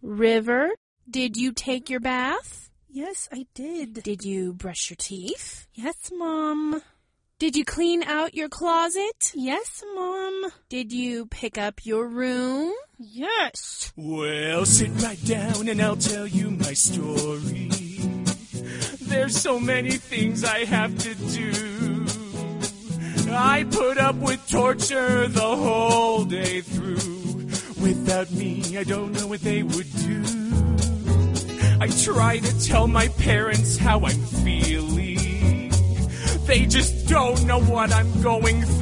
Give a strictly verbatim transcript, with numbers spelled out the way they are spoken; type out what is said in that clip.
River, did you take your bath? Yes, I did. Did you brush your teeth? Yes, Mom. Did you clean out your closet? Yes, Mom. Did you pick up your room? Yes. Well, sit right down and I'll tell you my story. There's so many things I have to do. I put up with torture the whole day through. Without me, I don't know what they would do. I try to tell my parents how I'm feeling. They just don't know what I'm going through.